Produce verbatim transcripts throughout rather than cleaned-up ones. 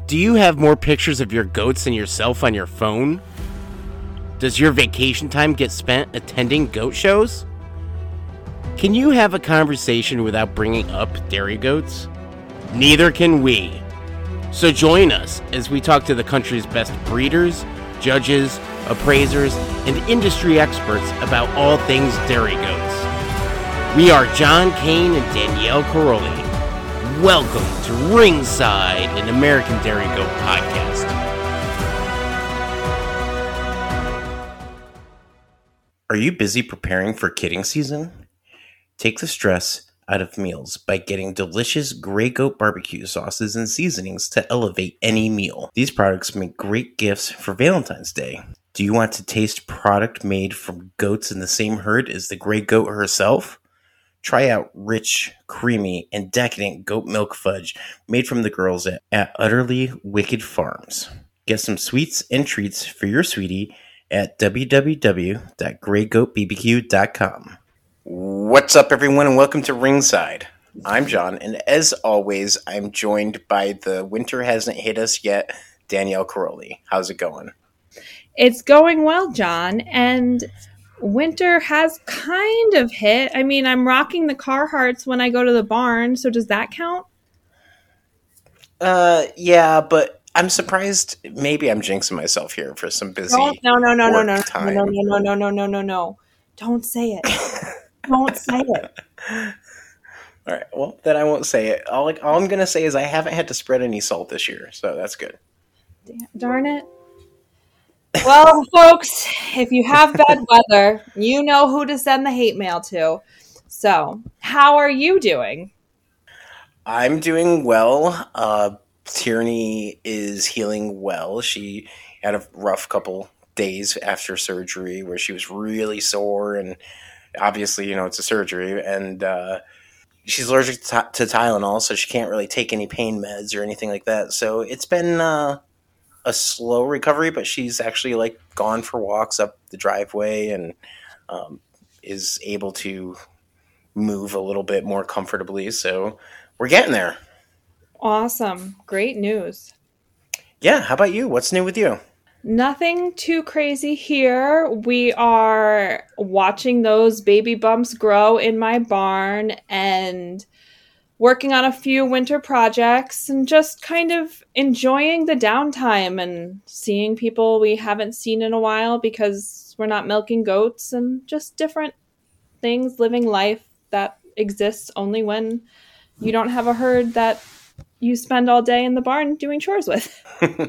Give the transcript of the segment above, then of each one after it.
Do you have more pictures of your goats than yourself on your phone? Does your vacation time get spent attending goat shows? Can you have a conversation without bringing up dairy goats? Neither can we. So join us as we talk to the country's best breeders, judges, appraisers, and industry experts about all things dairy goats. We are John Kane and Danielle Caroli. Welcome to Ringside, an American Dairy Goat podcast. Are you busy preparing for kidding season? Take the stress out of meals by getting delicious Grey Goat barbecue sauces and seasonings to elevate any meal. These products make great gifts for Valentine's Day. Do you want to taste product made from goats in the same herd as the Grey Goat herself? Try out rich, creamy, and decadent goat milk fudge made from the girls at, at Utterly Wicked Farms. Get some sweets and treats for your sweetie at w w w dot grey goat b b q dot com. What's up, everyone, and welcome to Ringside. I'm John, and as always, I'm joined by the winter hasn't hit us yet, Danielle Caroli. How's it going? It's going well, John, and winter has kind of hit. I mean, I'm rocking the Carhartts when I go to the barn, so does that count? Uh, yeah, but I'm surprised. Maybe I'm jinxing myself here for some busy no, no, no, no, no, no, time. no, no, no, no, no, no, no, no. Don't say it. Don't say it. All right. Well, then I won't say it. All, all I'm going to say is I haven't had to spread any salt this year, so that's good. Damn, darn it. Well, folks, if you have bad weather, you know who to send the hate mail to. So, how are you doing? I'm doing well. Uh, Tierney is healing well. She had a rough couple days after surgery where she was really sore, and obviously, you know, it's a surgery, and uh, she's allergic to, to Tylenol, so she can't really take any pain meds or anything like that. So it's been uh, a slow recovery, but she's actually like gone for walks up the driveway and um, is able to move a little bit more comfortably. So we're getting there. Awesome. Great news. Yeah. How about you? What's new with you? Nothing too crazy here. We are watching those baby bumps grow in my barn and working on a few winter projects and just kind of enjoying the downtime and seeing people we haven't seen in a while because we're not milking goats, and just different things, living life that exists only when you don't have a herd that you spend all day in the barn doing chores with.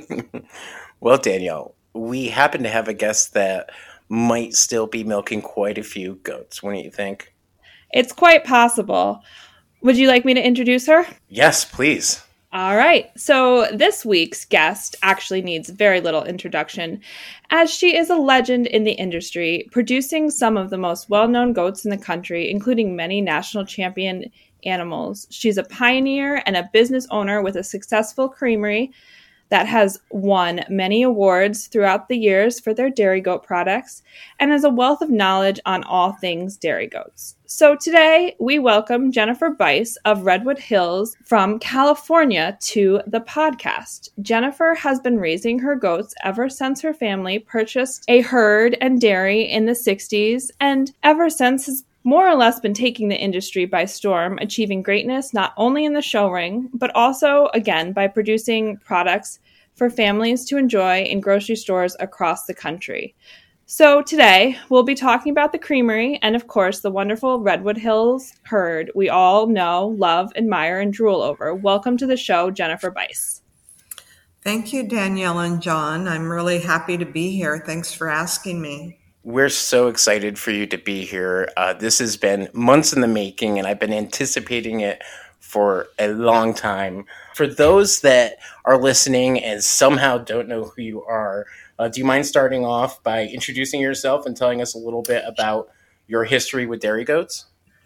Well, Danielle, we happen to have a guest that might still be milking quite a few goats. What do you think? It's quite possible. Would you like me to introduce her? Yes, please. All right. So this week's guest actually needs very little introduction, as she is a legend in the industry, producing some of the most well-known goats in the country, including many national champion animals. She's a pioneer and a business owner with a successful creamery that has won many awards throughout the years for their dairy goat products and has a wealth of knowledge on all things dairy goats. So today we welcome Jennifer Bice of Redwood Hills from California to the podcast. Jennifer has been raising her goats ever since her family purchased a herd and dairy in the sixties, and ever since has more or less been taking the industry by storm, achieving greatness not only in the show ring, but also, again, by producing products for families to enjoy in grocery stores across the country. So today, we'll be talking about the creamery and, of course, the wonderful Redwood Hills herd we all know, love, admire, and drool over. Welcome to the show, Jennifer Bice. Thank you, Danielle and John. I'm really happy to be here. Thanks for asking me. We're so excited for you to be here. Uh, this has been months in the making, and I've been anticipating it for a long time. For those that are listening and somehow don't know who you are, uh, do you mind starting off by introducing yourself and telling us a little bit about your history with dairy goats?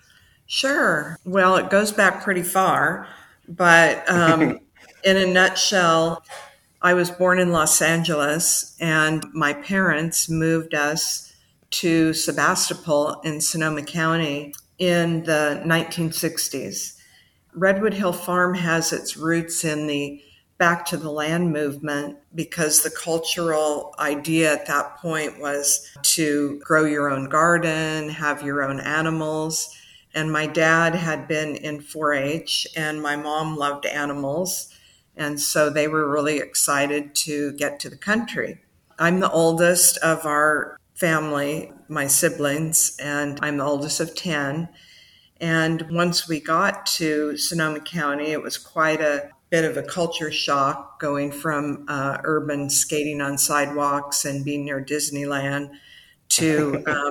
Sure. Well, it goes back pretty far, but um, in a nutshell, I was born in Los Angeles, and my parents moved us to Sebastopol in Sonoma County in the nineteen sixties. Redwood Hill Farm has its roots in the back to the land movement because the cultural idea at that point was to grow your own garden, have your own animals. And my dad had been in four H and my mom loved animals. And so they were really excited to get to the country. I'm the oldest of our family, my siblings, and I'm the oldest of ten. And once we got to Sonoma County, it was quite a bit of a culture shock going from uh, urban skating on sidewalks and being near Disneyland to um,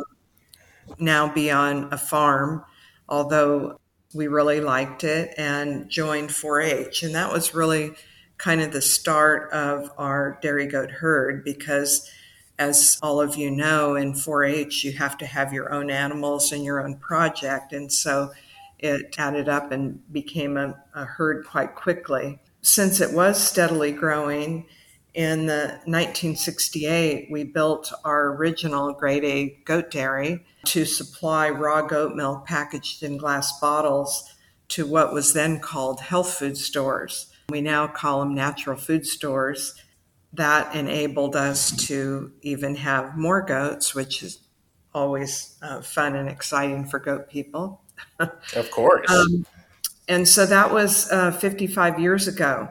now be on a farm, although we really liked it and joined four H. And that was really kind of the start of our dairy goat herd because, as all of you know, in four H, you have to have your own animals and your own project. And so it added up and became a, a herd quite quickly. Since it was steadily growing, in the nineteen sixty-eight, we built our original grade A goat dairy to supply raw goat milk packaged in glass bottles to what was then called health food stores. We now call them natural food stores. That enabled us to even have more goats, which is always uh, fun and exciting for goat people. Of course. Um, and so that was uh, fifty-five years ago.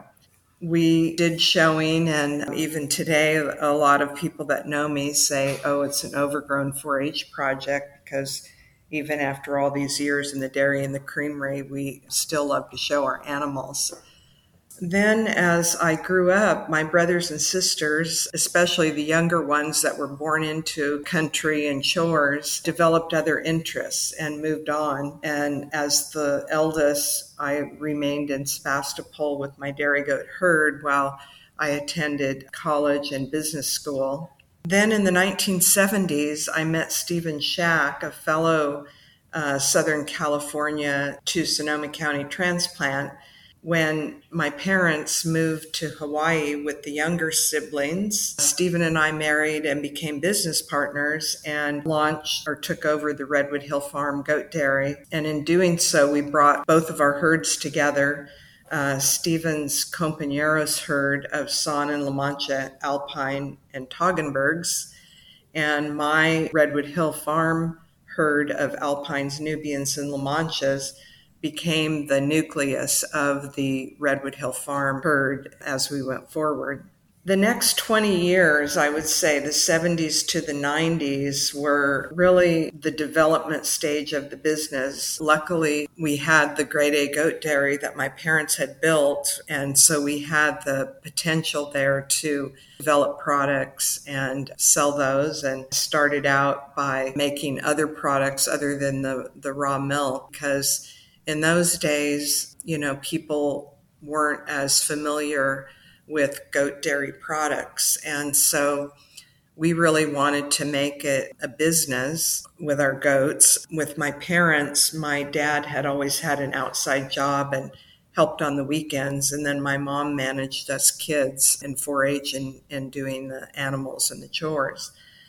We did showing, and even today, a lot of people that know me say, oh, it's an overgrown four H project, because even after all these years in the dairy and the creamery, we still love to show our animals. Then as I grew up, my brothers and sisters, especially the younger ones that were born into country and chores, developed other interests and moved on. And as the eldest, I remained in Sebastopol with my dairy goat herd while I attended college and business school. Then in the nineteen seventies, I met Stephen Shack, a fellow uh, Southern California to Sonoma County transplant, when my parents moved to Hawaii with the younger siblings. Stephen and I married and became business partners and launched or took over the Redwood Hill Farm Goat Dairy. And in doing so, we brought both of our herds together. Uh, Stephen's Compañeros herd of San and La Mancha, Alpine, and Toggenburgs, and my Redwood Hill Farm herd of Alpines, Nubians, and La Manchas became the nucleus of the Redwood Hill Farm herd as we went forward. The next twenty years, I would say the seventies to the nineties, were really the development stage of the business. Luckily, we had the grade A goat dairy that my parents had built, and so we had the potential there to develop products and sell those, and started out by making other products other than the, the raw milk, because in those days, you know, people weren't as familiar with goat dairy products. And so we really wanted to make it a business with our goats. With my parents, my dad had always had an outside job and helped on the weekends. And then my mom managed us kids in four H and, and doing the animals and the chores.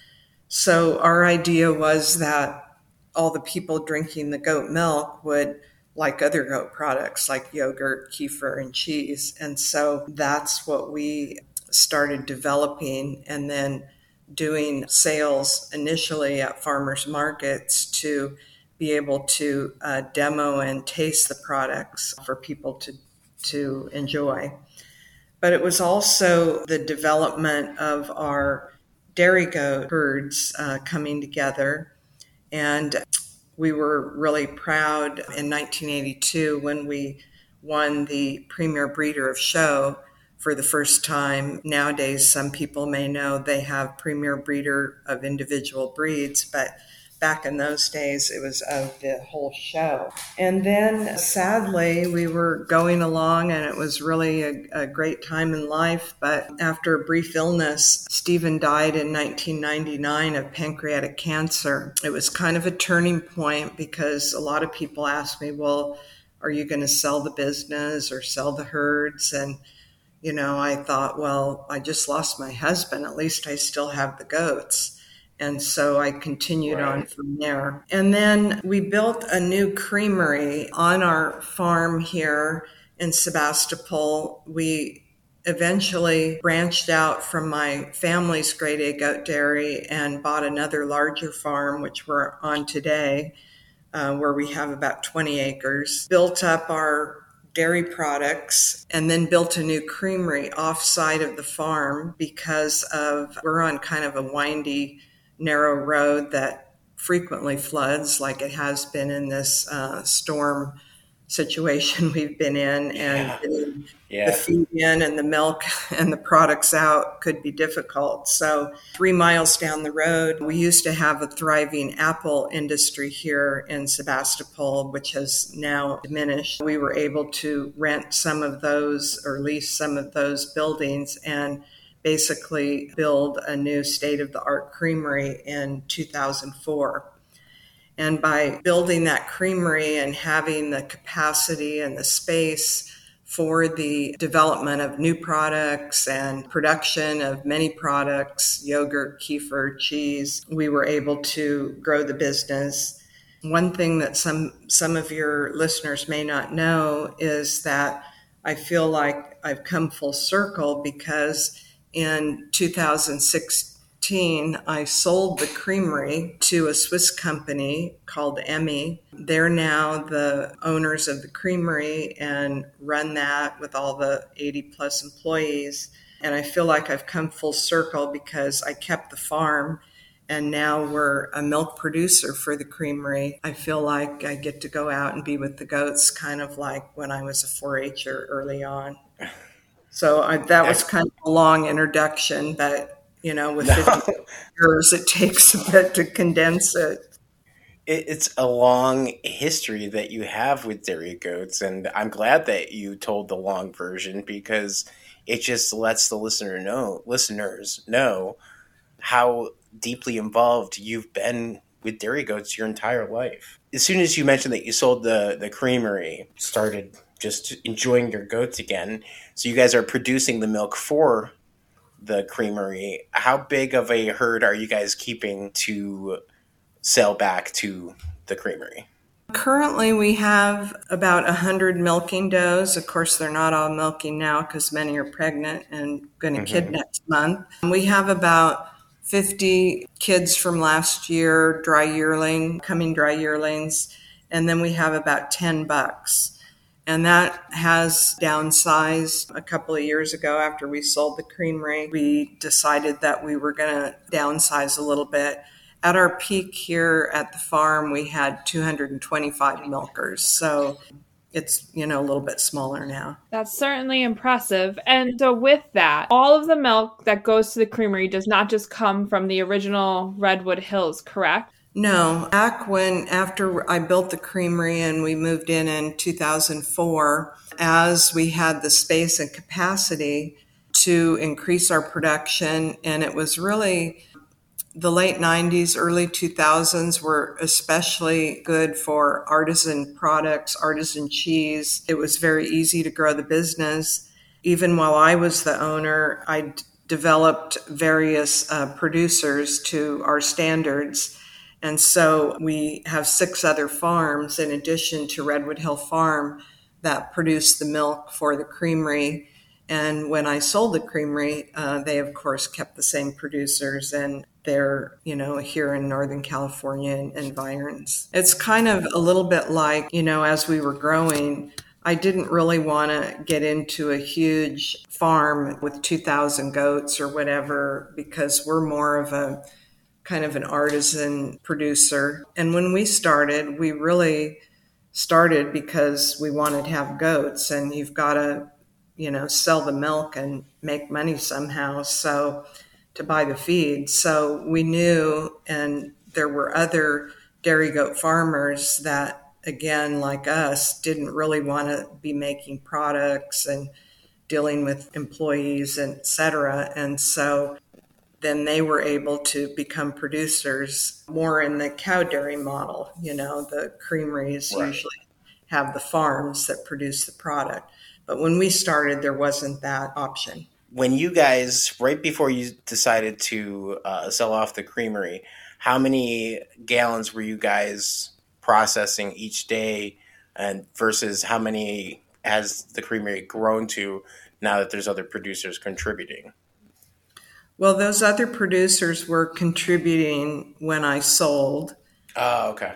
So our idea was that all the people drinking the goat milk would like other goat products like yogurt, kefir, and cheese. And so that's what we started developing and then doing sales initially at farmers markets to be able to uh, demo and taste the products for people to, to enjoy. But it was also the development of our dairy goat herds uh, coming together. And we were really proud in nineteen eighty-two when we won the Premier Breeder of Show for the first time. Nowadays, some people may know they have Premier Breeder of individual breeds, but back in those days, it was of the whole show. And then, sadly, we were going along, and it was really a, a great time in life. But after a brief illness, Stephen died in nineteen ninety-nine of pancreatic cancer. It was kind of a turning point because a lot of people asked me, well, are you going to sell the business or sell the herds? And, you know, I thought, well, I just lost my husband. At least I still have the goats. And so I continued right. on from there. And then we built a new creamery on our farm here in Sebastopol. We eventually branched out from my family's grade A goat dairy and bought another larger farm, which we're on today, uh, where we have about twenty acres, built up our dairy products, and then built a new creamery off-site of the farm because of we're on kind of a windy, narrow road that frequently floods, like it has been in this uh, storm situation we've been in, and Yeah. getting Yeah. the feed in and the milk and the products out could be difficult. So three miles down the road, we used to have a thriving apple industry here in Sebastopol, which has now diminished. We were able to rent some of those or lease some of those buildings and basically build a new state-of-the-art creamery in two thousand four. And by building that creamery and having the capacity and the space for the development of new products and production of many products, yogurt, kefir, cheese, we were able to grow the business. One thing that some, some of your listeners may not know is that I feel like I've come full circle because in two thousand sixteen, I sold the creamery to a Swiss company called Emmy. They're now the owners of the creamery and run that with all the eighty plus employees. And I feel like I've come full circle because I kept the farm and now we're a milk producer for the creamery. I feel like I get to go out and be with the goats, kind of like when I was a four H-er early on. So I, that was kind of a long introduction, but you know, with fifty No. years, it takes a bit to condense it. It, it's a long history that you have with dairy goats, and I'm glad that you told the long version because it just lets the listener know, listeners know how deeply involved you've been with dairy goats your entire life. As soon as you mentioned that you sold the, the creamery, started just enjoying your goats again, so you guys are producing the milk for the creamery. How big of a herd are you guys keeping to sell back to the creamery? Currently, we have about one hundred milking does. Of course, they're not all milking now because many are pregnant and going to mm-hmm. kid next month. We have about fifty kids from last year, dry yearling, coming dry yearlings, and then we have about ten bucks. And that has downsized a couple of years ago after we sold the creamery. We decided that we were going to downsize a little bit. At our peak here at the farm, we had two hundred twenty-five milkers. So it's, you know, a little bit smaller now. That's certainly impressive. And so with that, all of the milk that goes to the creamery does not just come from the original Redwood Hills, correct? No, back when, after I built the creamery and we moved in in two thousand four, as we had the space and capacity to increase our production, and it was really the late nineties, early two thousands were especially good for artisan products, artisan cheese. It was very easy to grow the business. Even while I was the owner, I d- developed various uh, producers to our standards. And so we have six other farms in addition to Redwood Hill Farm that produce the milk for the creamery. And when I sold the creamery, uh, they of course kept the same producers, and they're, you know, here in Northern California and environs. It's kind of a little bit like, you know, as we were growing, I didn't really want to get into a huge farm with two thousand goats or whatever, because we're more of a kind of an artisan producer. And when we started, we really started because we wanted to have goats, and you've got to, you know, sell the milk and make money somehow. So to buy the feed. So we knew, and there were other dairy goat farmers that, again, like us, didn't really want to be making products and dealing with employees, et cetera. And so then they were able to become producers more in the cow dairy model. You know, the creameries right. usually have the farms that produce the product. But when we started, there wasn't that option. When you guys, right before you decided to uh, sell off the creamery, how many gallons were you guys processing each day, and versus how many has the creamery grown to now that there's other producers contributing? Well, those other producers were contributing when I sold. Oh, okay.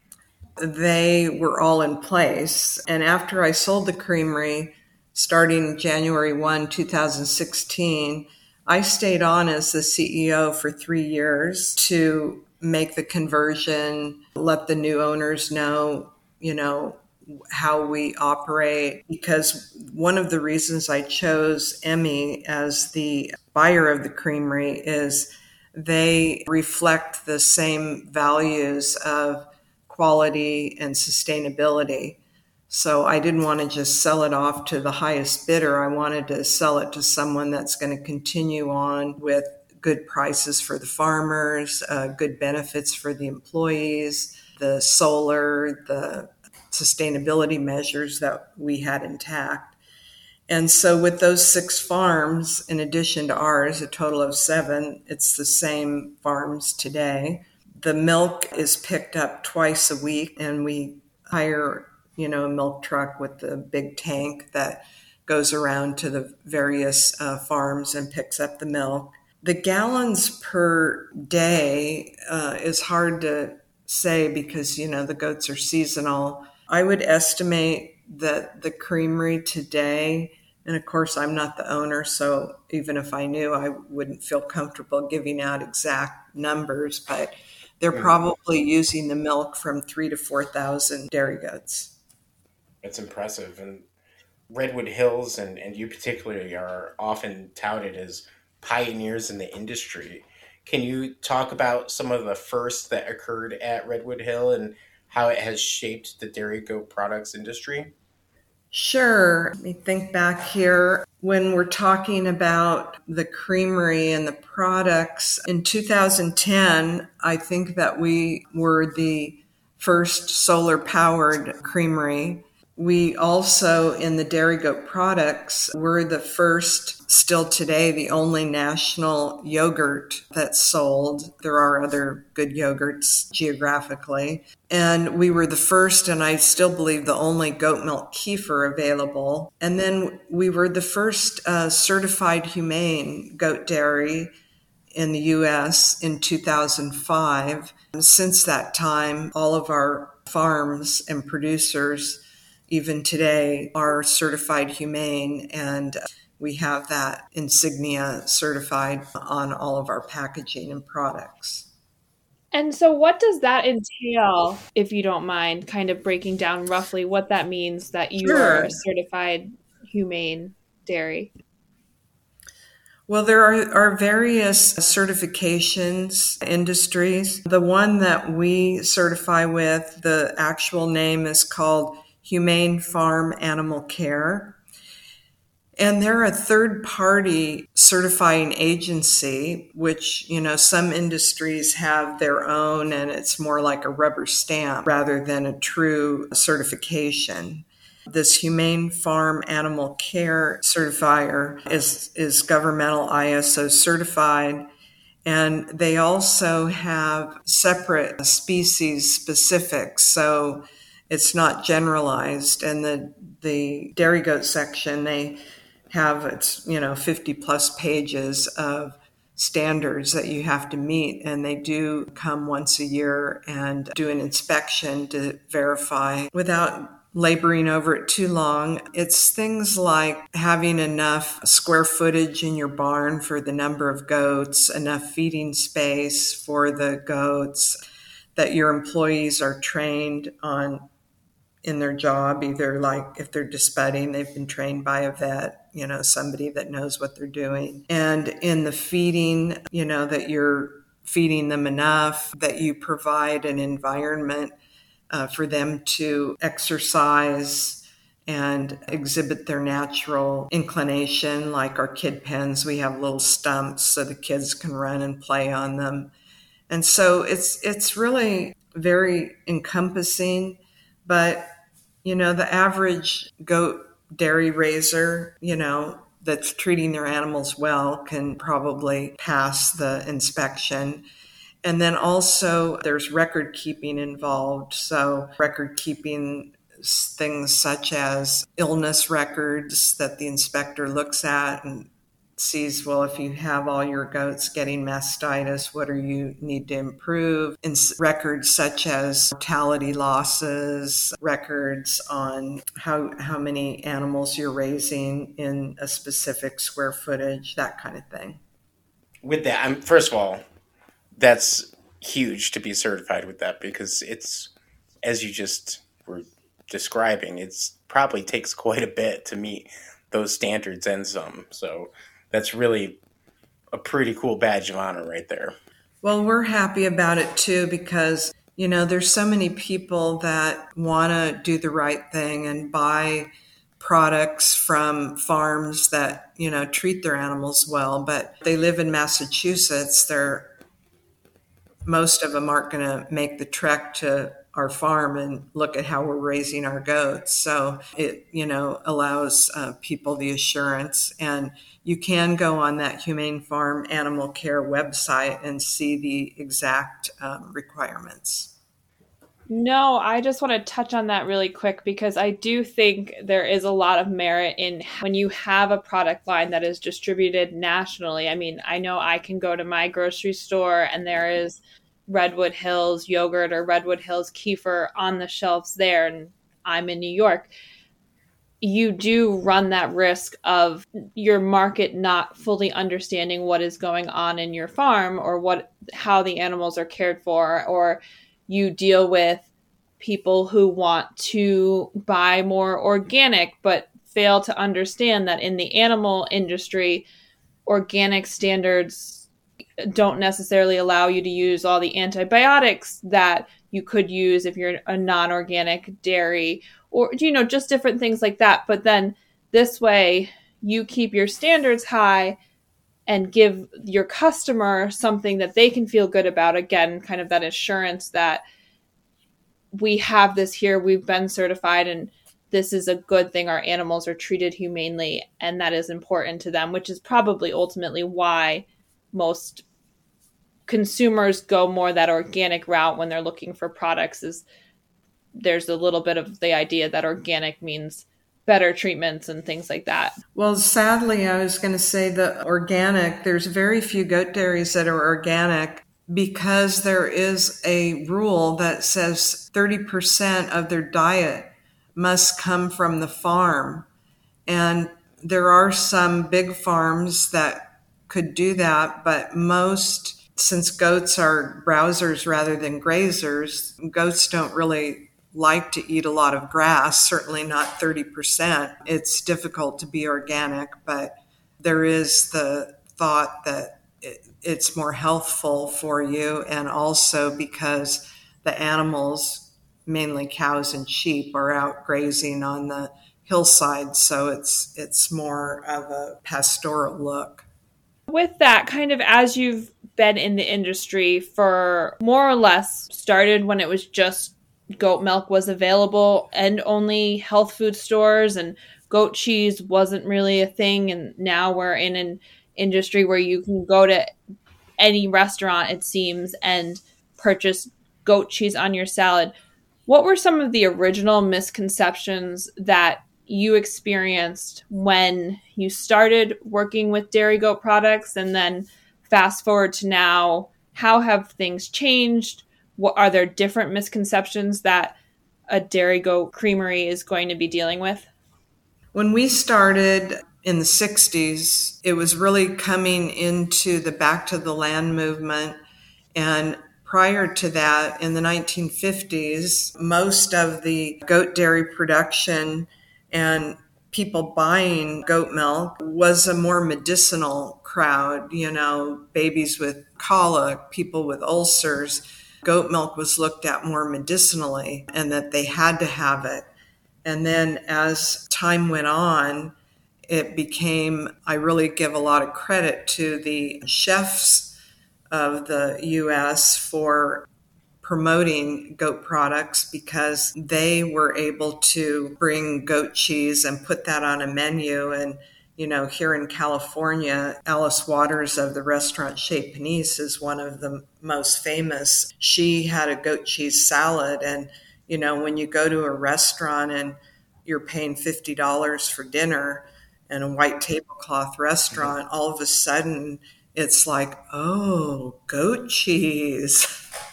They were all in place. And after I sold the creamery, starting January first, twenty sixteen, I stayed on as the C E O for three years to make the conversion, let the new owners know, you know, how we operate. Because one of the reasons I chose Emmy as the buyer of the creamery is they reflect the same values of quality and sustainability. So I didn't want to just sell it off to the highest bidder. I wanted to sell it to someone that's going to continue on with good prices for the farmers, uh, good benefits for the employees, the solar, the sustainability measures that we had intact. And so with those six farms, in addition to ours, a total of seven, it's the same farms today. The milk is picked up twice a week, and we hire, you know, a milk truck with the big tank that goes around to the various uh, farms and picks up the milk. The gallons per day uh, is hard to say because, you know, the goats are seasonal. I would estimate that the creamery today, and of course I'm not the owner, so even if I knew, I wouldn't feel comfortable giving out exact numbers, but they're probably using the milk from three to four thousand dairy goats. That's impressive. And Redwood Hills and, and you particularly are often touted as pioneers in the industry. Can you talk about some of the firsts that occurred at Redwood Hill and how it has shaped the dairy goat products industry? Sure. Let me think back here. When we're talking about the creamery and the products, in two thousand ten, I think that we were the first solar-powered creamery. We also, in the dairy goat products, were the first, still today, the only national yogurt that's sold. There are other good yogurts geographically. And we were the first, and I still believe the only goat milk kefir available. And then we were the first uh, certified humane goat dairy in the U S in two thousand five. Since that time, all of our farms and producers, even today, are certified humane, and we have that insignia certified on all of our packaging and products. And so what does that entail, if you don't mind, kind of breaking down roughly what that means that you Sure. are a certified humane dairy? Well, there are, are various certifications, industries. The one that we certify with, the actual name is called Humane Farm Animal Care. And they're a third-party certifying agency, which, you know, some industries have their own, and it's more like a rubber stamp rather than a true certification. This Humane Farm Animal Care certifier is, is governmental I S O certified, and they also have separate species specifics, so it's not generalized. And the, the dairy goat section, they have, it's, you know, fifty plus pages of standards that you have to meet, and they do come once a year and do an inspection to verify without laboring over it too long. It's things like having enough square footage in your barn for the number of goats, enough feeding space for the goats, that your employees are trained on in their job, either like if they're dispudding, they've been trained by a vet, you know, somebody that knows what they're doing. And in the feeding, you know, that you're feeding them enough, that you provide an environment uh, for them to exercise and exhibit their natural inclination. Like our kid pens, we have little stumps so the kids can run and play on them. And so it's it's really very encompassing, but you know, the average goat dairy raiser, you know, that's treating their animals well can probably pass the inspection. And then also there's record keeping involved. So record keeping things such as illness records that the inspector looks at and sees, well, if you have all your goats getting mastitis, what do you need to improve? And records such as mortality losses, records on how how many animals you're raising in a specific square footage, that kind of thing. With that, I'm, first of all, that's huge to be certified with that, because it's, as you just were describing, it's probably takes quite a bit to meet those standards and some. So that's really a pretty cool badge of honor right there. Well, we're happy about it too, because, you know, there's so many people that want to do the right thing and buy products from farms that, you know, treat their animals well, but they live in Massachusetts. They're, most of them aren't going to make the trek to our farm and look at how we're raising our goats. So it, you know, allows uh, people the assurance. And you can go on that Humane Farm Animal Care website and see the exact um, requirements. No, I just want to touch on that really quick, because I do think there is a lot of merit in when you have a product line that is distributed nationally. I mean, I know I can go to my grocery store and there is Redwood Hills yogurt or Redwood Hills kefir on the shelves there, and I'm in New York. You do run that risk of your market not fully understanding what is going on in your farm, or what how the animals are cared for, or you deal with people who want to buy more organic but fail to understand that in the animal industry, organic standards don't necessarily allow you to use all the antibiotics that you could use if you're a non-organic dairy, or, you know, just different things like that. But then this way you keep your standards high and give your customer something that they can feel good about. Again, kind of that assurance that we have this here, we've been certified, and this is a good thing. Our animals are treated humanely, and that is important to them, which is probably ultimately why most consumers go more that organic route when they're looking for products. Is there's a little bit of the idea that organic means better treatments and things like that. Well, sadly, I was going to say that organic, there's very few goat dairies that are organic, because there is a rule that says thirty percent of their diet must come from the farm. And there are some big farms that could do that, but most, since goats are browsers rather than grazers, goats don't really like to eat a lot of grass, certainly not thirty percent. It's difficult to be organic, but there is the thought that it, it's more healthful for you, and also because the animals, mainly cows and sheep, are out grazing on the hillside, so it's it's more of a pastoral look. With that, kind of as you've been in the industry for more or less, started when it was just goat milk was available and only health food stores, and goat cheese wasn't really a thing, and now we're in an industry where you can go to any restaurant, it seems, and purchase goat cheese on your salad. What were some of the original misconceptions that you experienced when you started working with dairy goat products, and then fast forward to now? How have things changed? What are there different misconceptions that a dairy goat creamery is going to be dealing with? When we started in the sixties, it was really coming into the Back to the Land movement. And prior to that, in the nineteen fifties, most of the goat dairy production and people buying goat milk was a more medicinal crowd, you know, babies with colic, people with ulcers. Goat milk was looked at more medicinally, and that they had to have it. And then as time went on, it became, I really give a lot of credit to the chefs of the U S for promoting goat products, because they were able to bring goat cheese and put that on a menu. And, you know, here in California, Alice Waters of the restaurant Chez Panisse is one of the most famous. She had a goat cheese salad, and, You know, when you go to a restaurant and you're paying fifty dollars for dinner in a white tablecloth restaurant, all of a sudden it's like, oh, goat cheese.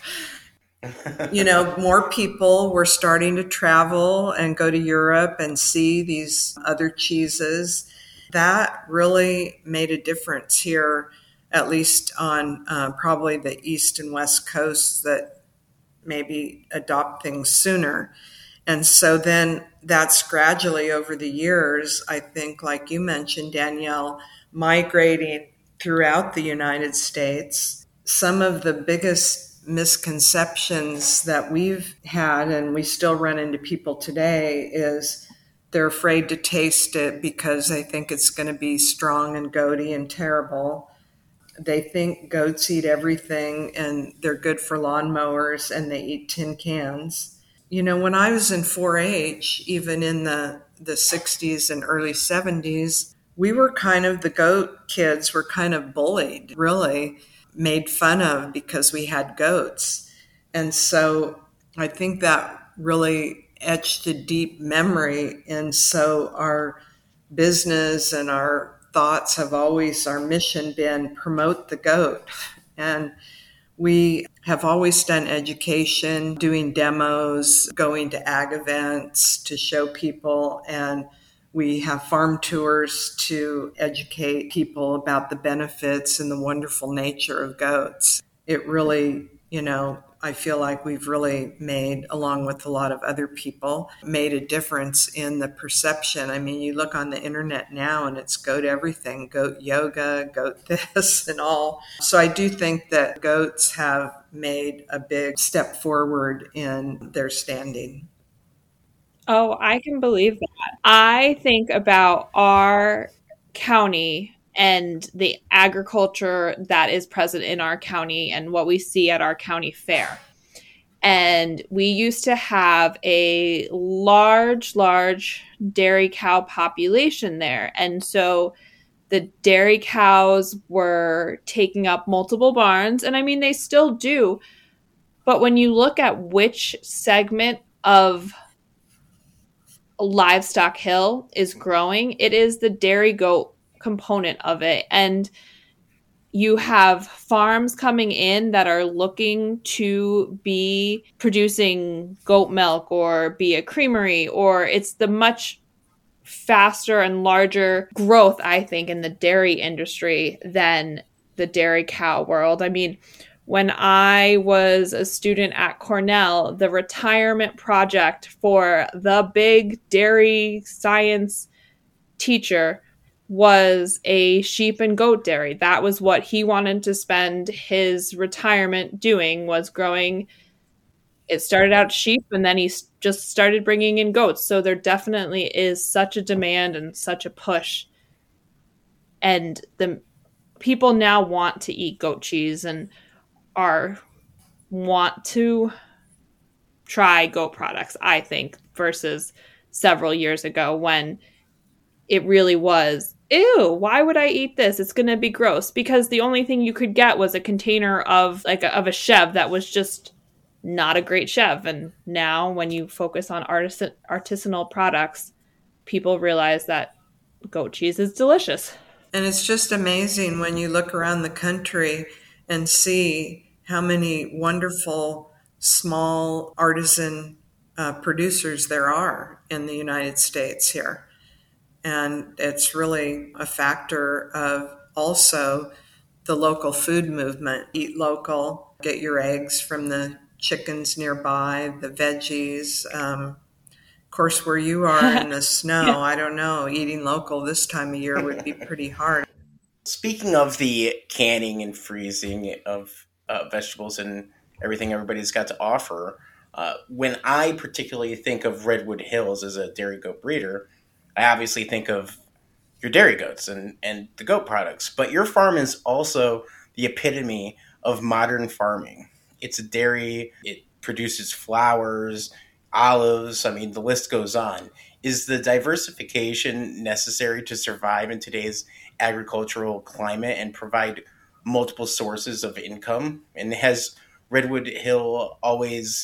You know, more people were starting to travel and go to Europe and see these other cheeses. That really made a difference here, at least on uh, probably the East and West coasts that maybe adopt things sooner. And so then that's gradually over the years, I think, like you mentioned, Danielle, migrating throughout the United States. Some of the biggest misconceptions that we've had, and we still run into people today, is they're afraid to taste it because they think it's going to be strong and goaty and terrible. They think goats eat everything and they're good for lawnmowers and they eat tin cans. You know, when I was in four H, even in the, the sixties and early seventies, we were kind of, the goat kids were kind of bullied, really made fun of because we had goats. And so I think that really etched a deep memory. And so our business and our thoughts have always, our mission been promote the goat. And we have always done education, doing demos, going to ag events to show people, and we have farm tours to educate people about the benefits and the wonderful nature of goats. It really, you know, I feel like we've really made, along with a lot of other people, made a difference in the perception. I mean, you look on the internet now and it's goat everything, goat yoga, goat this and all. So I do think that goats have made a big step forward in their standing. Oh, I can believe that. I think about our county and the agriculture that is present in our county and what we see at our county fair. And we used to have a large, large dairy cow population there. And so the dairy cows were taking up multiple barns. And I mean, they still do. But when you look at which segment of Livestock Hill is growing, it is the dairy goat component of it. And you have farms coming in that are looking to be producing goat milk or be a creamery, or it's the much faster and larger growth, I think, in the dairy industry than the dairy cow world. I mean, when I was a student at Cornell, the retirement project for the big dairy science teacher was a sheep and goat dairy. That was what he wanted to spend his retirement doing, was growing. It started out sheep and then he just started bringing in goats. So there definitely is such a demand and such a push. And the people now want to eat goat cheese and are want to try goat products, I think, versus several years ago when it really was, ew, why would I eat this? It's going to be gross. Because the only thing you could get was a container of like a, of a chev that was just not a great chev. And now when you focus on artisan, artisanal products, people realize that goat cheese is delicious. And it's just amazing when you look around the country and see how many wonderful small artisan uh, producers there are in the United States here. And it's really a factor of also the local food movement. Eat local, get your eggs from the chickens nearby, the veggies. Um, of course, where you are in the snow, yeah. I don't know, eating local this time of year would be pretty hard. Speaking of the canning and freezing of uh, vegetables and everything everybody's got to offer, uh, when I particularly think of Redwood Hills as a dairy goat breeder, I obviously think of your dairy goats and, and the goat products. But your farm is also the epitome of modern farming. It's a dairy. It produces flowers, olives. I mean, the list goes on. Is the diversification necessary to survive in today's agricultural climate and provide multiple sources of income? And has Redwood Hill always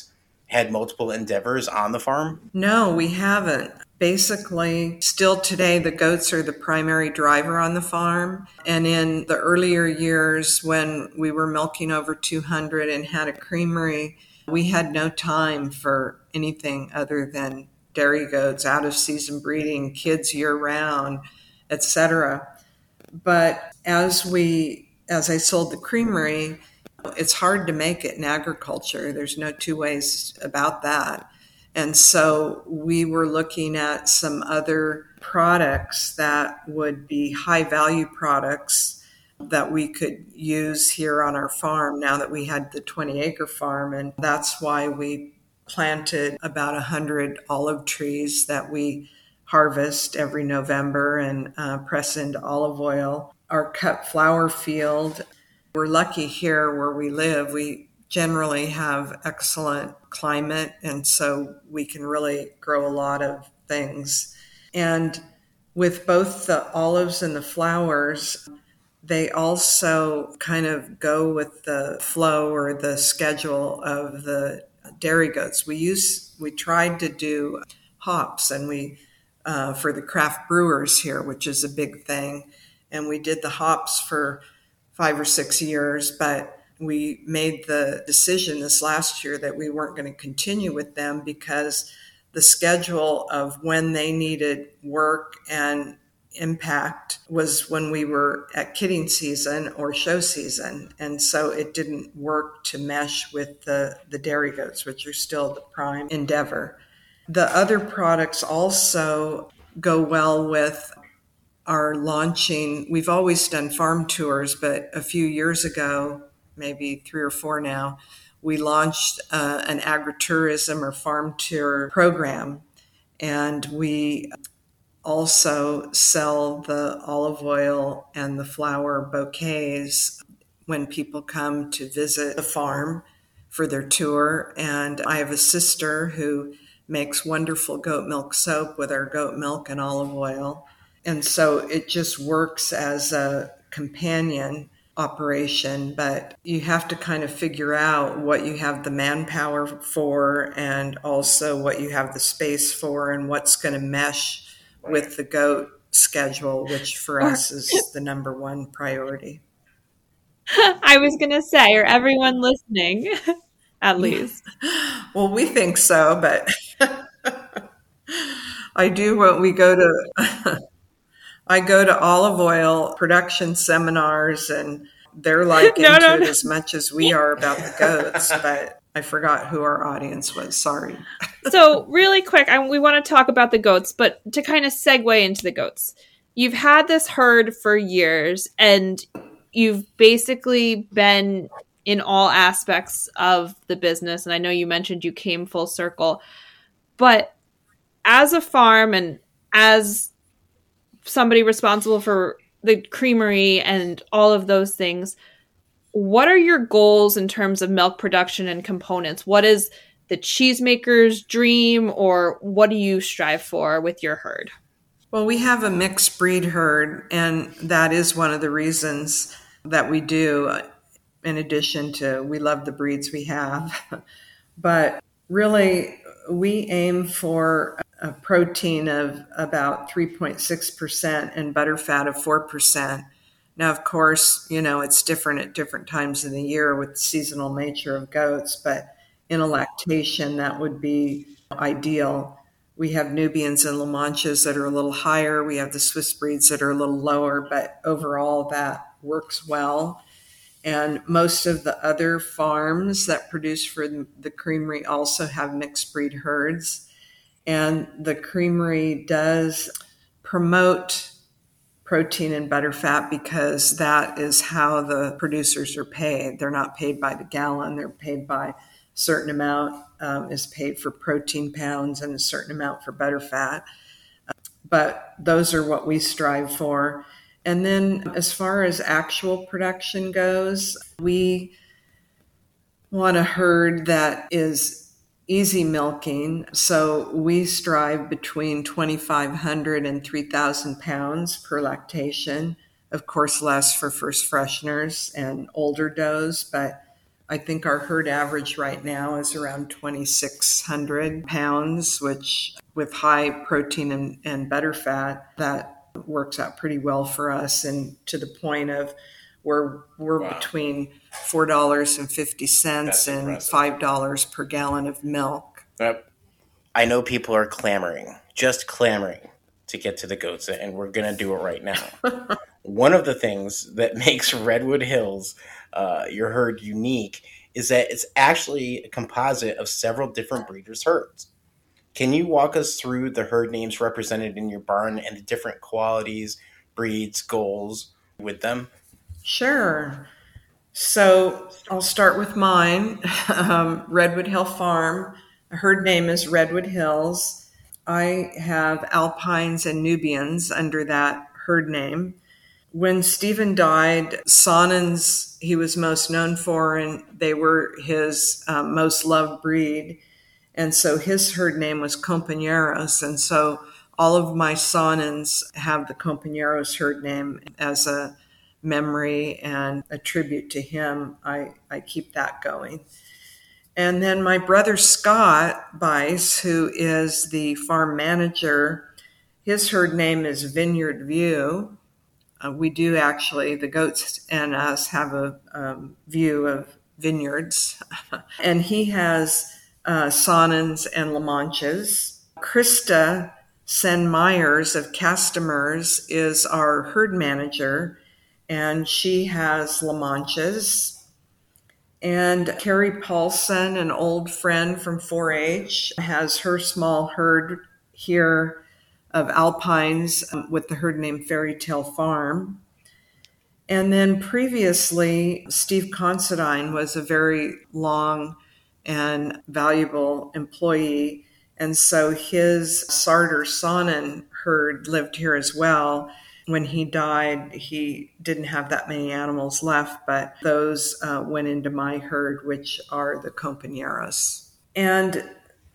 had multiple endeavors on the farm? No, we haven't. Basically, still today, the goats are the primary driver on the farm. And in the earlier years, when we were milking over two hundred and had a creamery, we had no time for anything other than dairy goats, out of season breeding, kids year round, et cetera. But as we, as I sold the creamery, it's hard to make it in agriculture. There's no two ways about that. And so we were looking at some other products that would be high value products that we could use here on our farm now that we had the twenty acre farm. And that's why we planted about one hundred olive trees that we harvest every November and uh, press into olive oil. Our cut flower field, we're lucky here where we live. We generally have excellent climate, and so we can really grow a lot of things. And with both the olives and the flowers, they also kind of go with the flow or the schedule of the dairy goats. We use we tried to do hops, and we uh, for the craft brewers here, which is a big thing, and we did the hops for five or six years, but we made the decision this last year that we weren't going to continue with them because the schedule of when they needed work and impact was when we were at kidding season or show season. And so it didn't work to mesh with the, the dairy goats, which are still the prime endeavor. The other products also go well with our launching. We've always done farm tours, but a few years ago, maybe three or four now, we launched uh, an agritourism or farm tour program. And we also sell the olive oil and the flower bouquets when people come to visit the farm for their tour. And I have a sister who makes wonderful goat milk soap with our goat milk and olive oil. And so it just works as a companion operation, but you have to kind of figure out what you have the manpower for and also what you have the space for and what's going to mesh with the goat schedule, which for us is the number one priority. I was going to say, or everyone listening, at least. Well, we think so, but I do what we go to... I go to olive oil production seminars, and they're like no, into no, it no. as much as we are about the goats, but I forgot who our audience was. Sorry. So really quick, I, we want to talk about the goats, but to kind of segue into the goats, you've had this herd for years, and you've basically been in all aspects of the business. And I know you mentioned you came full circle, but as a farm and as somebody responsible for the creamery and all of those things, what are your goals in terms of milk production and components? What is the cheesemaker's dream, or what do you strive for with your herd? Well, we have a mixed breed herd, and that is one of the reasons that we do, in addition to we love the breeds we have. But really, we aim for a protein of about three point six percent and butterfat of four percent. Now, of course, you know, it's different at different times in the year with the seasonal nature of goats, but in a lactation, that would be ideal. We have Nubians and La Manchas that are a little higher. We have the Swiss breeds that are a little lower, but overall that works well. And most of the other farms that produce for the creamery also have mixed breed herds. And the creamery does promote protein and butterfat because that is how the producers are paid. They're not paid by the gallon. They're paid by a certain amount um, is paid for protein pounds and a certain amount for butterfat. But those are what we strive for. And then as far as actual production goes, we want a herd that is easy milking. So we strive between twenty-five hundred and three thousand pounds per lactation. Of course, less for first fresheners and older does, but I think our herd average right now is around twenty-six hundred pounds, which with high protein and, and butter fat, that works out pretty well for us, and to the point of where we're Wow. between four dollars and fifty cents That's and impressive. five dollars per gallon of milk. Yep. I know people are clamoring, just clamoring to get to the goats, and we're going to do it right now. One of the things that makes Redwood Hills, uh, your herd, unique is that it's actually a composite of several different breeders' herds. Can you walk us through the herd names represented in your barn and the different qualities, breeds, goals with them? Sure. So I'll start with mine, um, Redwood Hill Farm. The herd name is Redwood Hills. I have Alpines and Nubians under that herd name. When Stephen died, Saanens he was most known for, and they were his um, most loved breed. And so his herd name was Compañeros. And so all of my Saanens have the Compañeros herd name as a memory and a tribute to him. I, I keep that going. And then my brother Scott Bice, who is the farm manager, his herd name is Vineyard View. Uh, we do actually, the goats and us have a um, view of vineyards. And he has uh, Saanens and La Manchas. Krista Sen Myers of Castamers is our herd manager, and she has La Manchas. And Carrie Paulson, an old friend from four H, has her small herd here of Alpines um, with the herd name Fairy Tale Farm. And then previously, Steve Considine was a very long and valuable employee. And so his Sartor Saanen herd lived here as well. When he died, he didn't have that many animals left, but those uh, went into my herd, which are the Compañeros. And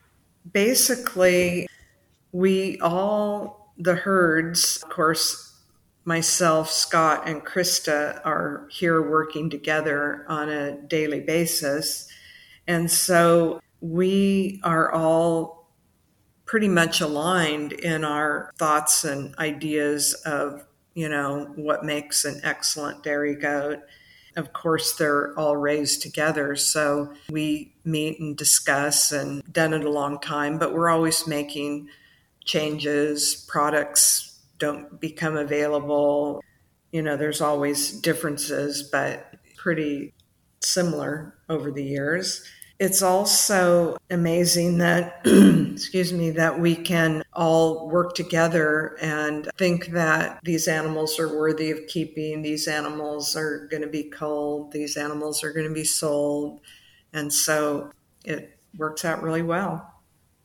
basically, we all, the herds, of course, myself, Scott, and Krista are here working together on a daily basis. And so we are all pretty much aligned in our thoughts and ideas of, you know, what makes an excellent dairy goat. Of course, they're all raised together, so we meet and discuss, and done it a long time, but we're always making changes. Products don't become available. You know, there's always differences, but pretty similar over the years. It's also amazing that, excuse me, that we can all work together and think that these animals are worthy of keeping, these animals are going to be culled, these animals are going to be sold. And so it works out really well.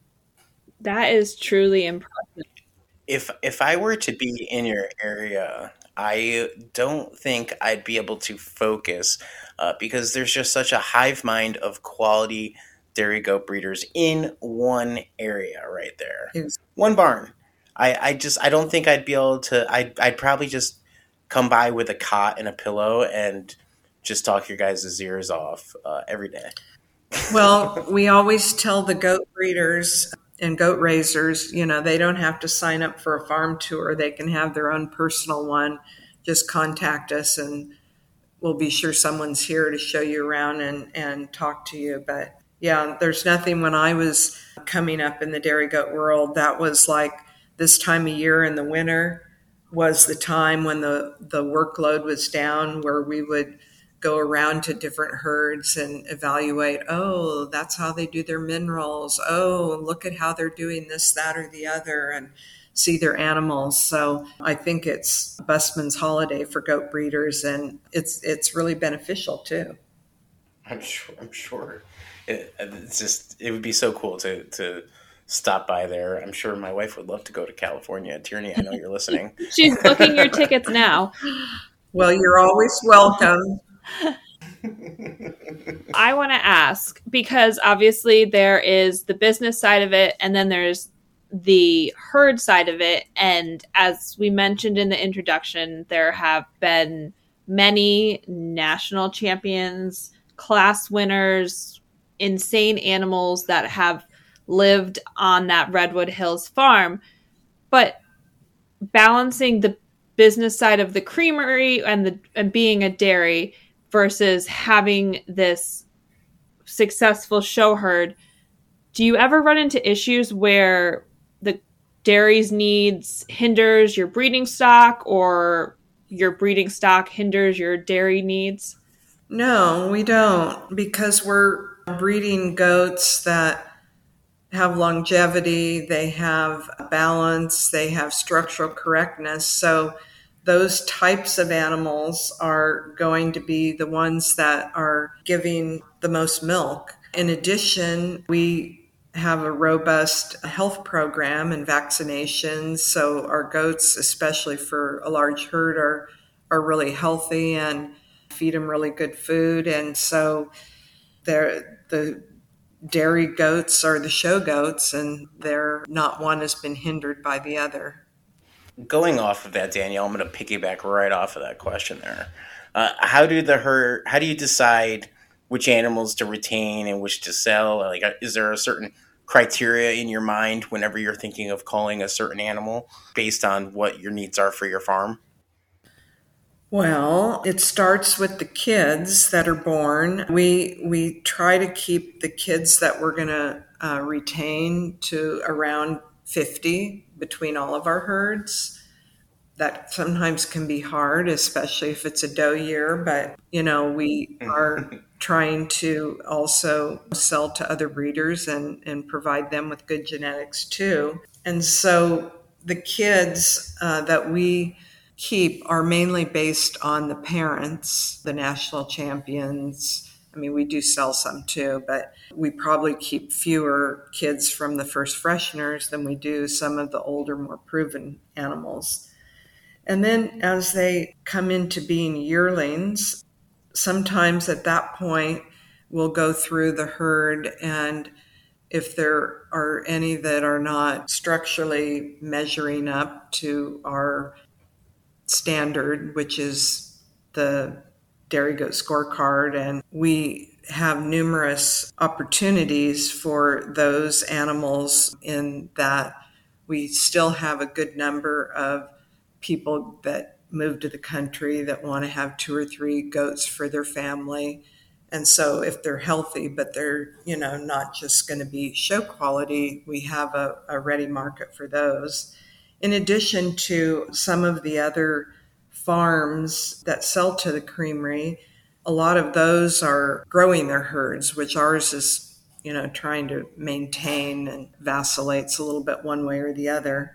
That is truly impressive. If if I were to be in your area, I don't think I'd be able to focus uh, because there's just such a hive mind of quality dairy goat breeders in one area right there. Yes. One barn. I, I just I don't think I'd be able to. I'd, I'd probably just come by with a cot and a pillow and just talk your guys' ears off uh, every day. Well, we always tell the goat breeders and goat raisers, you know, they don't have to sign up for a farm tour. They can have their own personal one. Just contact us and we'll be sure someone's here to show you around and, and talk to you. But yeah, there's nothing. When I was coming up in the dairy goat world, that was like this time of year in the winter was the time when the, the workload was down, where we would go around to different herds and evaluate, oh, that's how they do their minerals. Oh, look at how they're doing this, that, or the other, and see their animals. So I think it's Busman's holiday for goat breeders, and it's it's really beneficial too. I'm sure. I'm sure. It, it's just it would be so cool to to stop by there. I'm sure my wife would love to go to California. Tierney, I know you're listening. She's booking your tickets now. Well, you're always welcome. I want to ask, because obviously there is the business side of it, and then there's the herd side of it. And as we mentioned in the introduction, there have been many national champions class winners, insane animals that have lived on that Redwood Hills farm. But balancing the business side of the creamery and the and being a dairy versus having this successful show herd, do you ever run into issues where the dairy's needs hinders your breeding stock, or your breeding stock hinders your dairy needs? No, we don't, because we're breeding goats that have longevity, they have balance, they have structural correctness. So those types of animals are going to be the ones that are giving the most milk. In addition, we have a robust health program and vaccinations. So our goats, especially for a large herd, are, are really healthy and feed them really good food. And so they're, the dairy goats are the show goats, and they're not one has been hindered by the other. Going off of that, Danielle, I'm going to piggyback right off of that question there. Uh, how do the herd? How do you decide which animals to retain and which to sell? Like, is there a certain criteria in your mind whenever you're thinking of calling a certain animal based on what your needs are for your farm? Well, it starts with the kids that are born. We we try to keep the kids that we're going to uh, retain to around fifty between all of our herds. That sometimes can be hard, especially if it's a doe year, but you know, we are trying to also sell to other breeders and, and provide them with good genetics too. And so the kids uh, that we keep are mainly based on the parents, the national champions. I mean, we do sell some too, but we probably keep fewer kids from the first fresheners than we do some of the older, more proven animals. And then as they come into being yearlings, sometimes at that point, we'll go through the herd, and if there are any that are not structurally measuring up to our standard, which is the Dairy Goat Scorecard, and we have numerous opportunities for those animals in that we still have a good number of people that move to the country that want to have two or three goats for their family. And so if they're healthy, but they're, you know, not just going to be show quality, we have a, a ready market for those. In addition to some of the other farms that sell to the creamery, a lot of those are growing their herds, which ours is, you know, trying to maintain and vacillates a little bit one way or the other.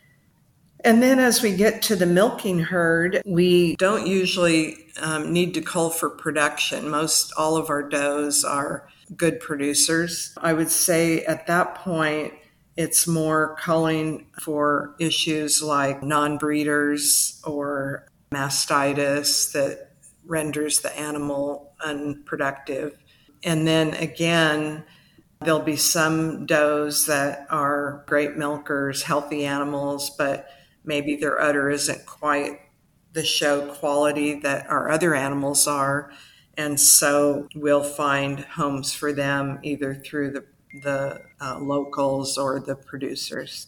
And then as we get to the milking herd, we don't usually um, need to cull for production. Most all of our does are good producers. I would say at that point, it's more culling for issues like non-breeders or mastitis that renders the animal unproductive. And then again, there'll be some does that are great milkers, healthy animals, but maybe their udder isn't quite the show quality that our other animals are. And so we'll find homes for them either through the, the uh, locals or the producers.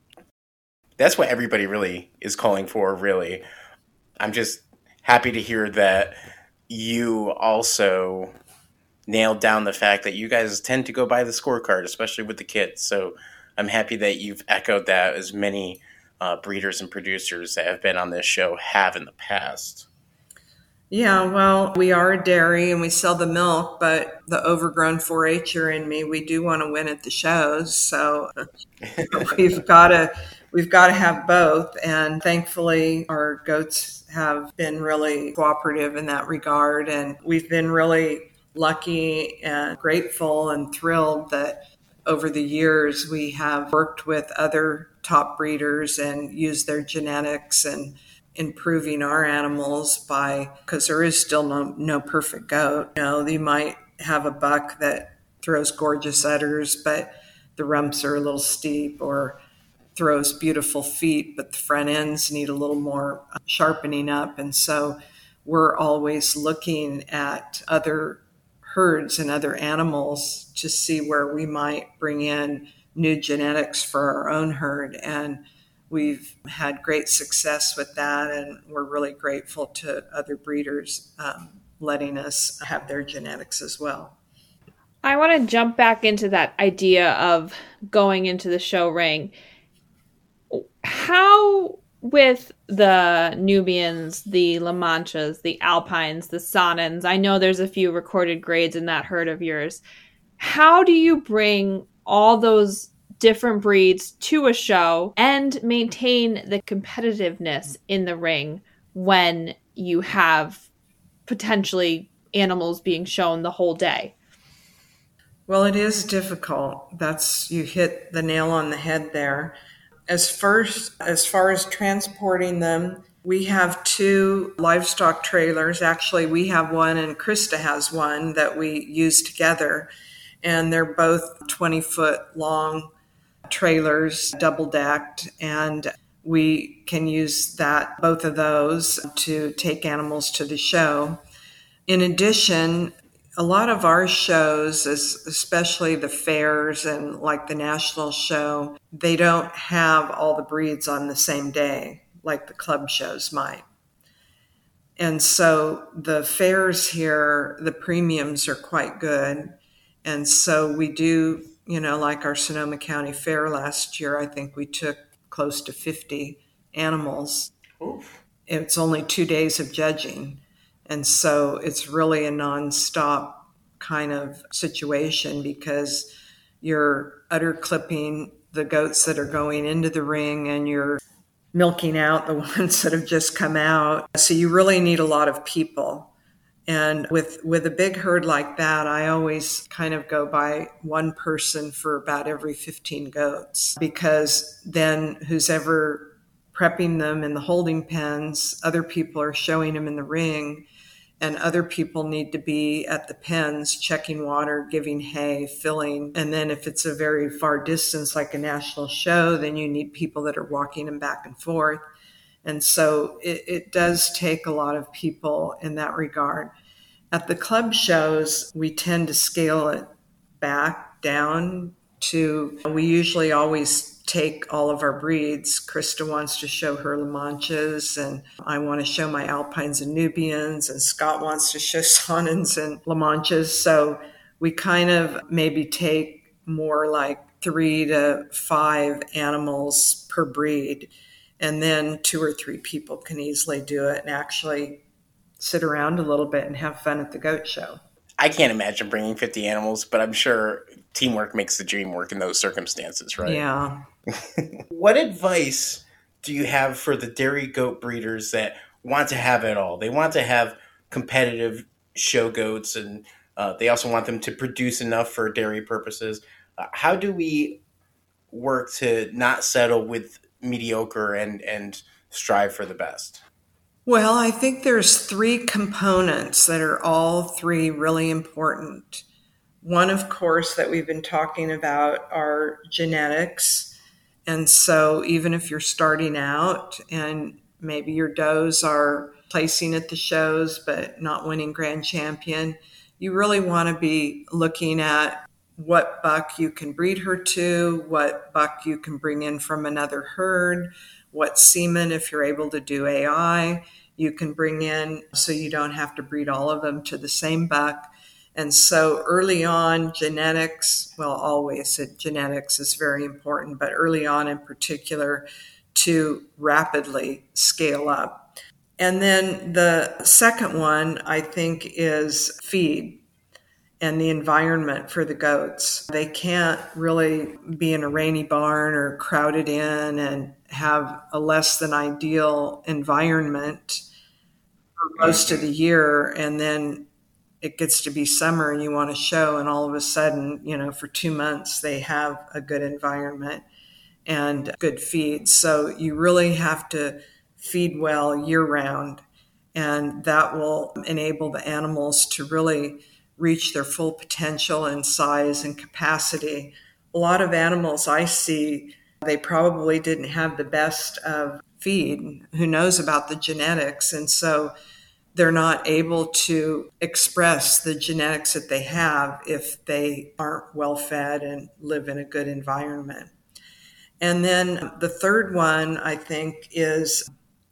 That's what everybody really is calling for, really. I'm just happy to hear that you also nailed down the fact that you guys tend to go by the scorecard, especially with the kids. So I'm happy that you've echoed that as many uh, breeders and producers that have been on this show have in the past. Yeah, well, we are a dairy and we sell the milk, but the overgrown four H-er in me, we do want to win at the shows. So we've got to we've got to have both. And thankfully, our goats have been really cooperative in that regard. And we've been really lucky and grateful and thrilled that over the years we have worked with other top breeders and used their genetics and improving our animals by, because there is still no, no perfect goat. You know, you might have a buck that throws gorgeous udders, but the rumps are a little steep, or throws beautiful feet, but the front ends need a little more sharpening up. And so we're always looking at other herds and other animals to see where we might bring in new genetics for our own herd. And we've had great success with that, and we're really grateful to other breeders um, letting us have their genetics as well. I want to jump back into that idea of going into the show ring. How, with the Nubians, the La Manchas, the Alpines, the Saanens, I know there's a few recorded grades in that herd of yours. How do you bring all those different breeds to a show and maintain the competitiveness in the ring when you have potentially animals being shown the whole day? Well, it is difficult. That's, you hit the nail on the head there. As first, as far as transporting them, we have two livestock trailers. Actually, we have one and Krista has one that we use together. And they're both twenty foot long trailers, double decked. And we can use that, both of those, to take animals to the show. In addition, a lot of our shows, especially the fairs and like the national show, they don't have all the breeds on the same day like the club shows might. And so the fairs here, the premiums are quite good. And so we do, you know, like our Sonoma County Fair last year, I think we took close to fifty animals. Oof. It's only two days of judging. And so it's really a nonstop kind of situation because you're udder clipping the goats that are going into the ring and you're milking out the ones that have just come out. So you really need a lot of people. And with, with a big herd like that, I always kind of go by one person for about every fifteen goats, because then who's ever prepping them in the holding pens, other people are showing them in the ring. And other people need to be at the pens checking water, giving hay, filling. And then if it's a very far distance, like a national show, then you need people that are walking them back and forth. And so it, it does take a lot of people in that regard. At the club shows, we tend to scale it back down to, we usually always take all of our breeds. Krista wants to show her La Manchas, and I want to show my Alpines and Nubians, and Scott wants to show Saanens and La Manchas. So we kind of maybe take more like three to five animals per breed, and then two or three people can easily do it and actually sit around a little bit and have fun at the goat show. I can't imagine bringing fifty animals, but I'm sure teamwork makes the dream work in those circumstances, right? Yeah. What advice do you have for the dairy goat breeders that want to have it all? They want to have competitive show goats, and uh, they also want them to produce enough for dairy purposes. Uh, how do we work to not settle with mediocre and, and strive for the best? Well, I think there's three components that are all three really important. One, of course, that we've been talking about are genetics. And so even if you're starting out and maybe your does are placing at the shows but not winning grand champion, you really want to be looking at what buck you can breed her to, what buck you can bring in from another herd, what semen, if you're able to do A I, you can bring in so you don't have to breed all of them to the same buck. And so early on, genetics, well, always genetics is very important, but early on in particular, to rapidly scale up. And then the second one, I think, is feed and the environment for the goats. They can't really be in a rainy barn or crowded in and have a less than ideal environment for most of the year, and then it gets to be summer and you want to show, and all of a sudden, you know, for two months they have a good environment and good feed. So you really have to feed well year round, and that will enable the animals to really reach their full potential and size and capacity. A lot of animals I see, they probably didn't have the best of feed. Who knows about the genetics? And so they're not able to express the genetics that they have if they aren't well fed and live in a good environment. And then the third one, I think, is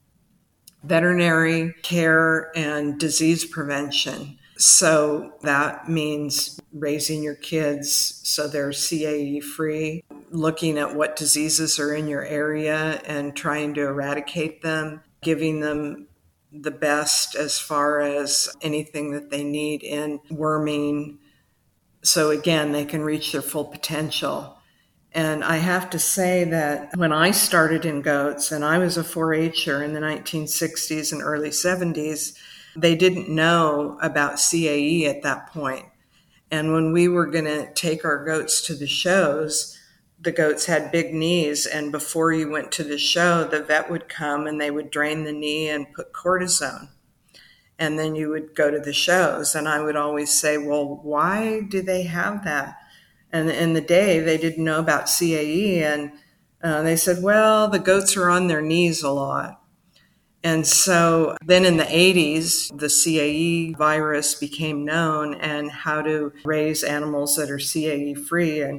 veterinary care and disease prevention. So that means raising your kids so they're C A E free, looking at what diseases are in your area and trying to eradicate them, giving them the best as far as anything that they need in worming. So again, they can reach their full potential. And I have to say that when I started in goats, and I was a four H-er in the nineteen sixties and early seventies, they didn't know about C A E at that point. And when we were going to take our goats to the shows, the goats had big knees. And before you went to the show, the vet would come and they would drain the knee and put cortisone. And then you would go to the shows. And I would always say, well, why do they have that? And in the day, they didn't know about C A E. And uh, they said, well, the goats are on their knees a lot. And so then in the eighties, the C A E virus became known and how to raise animals that are C A E free. And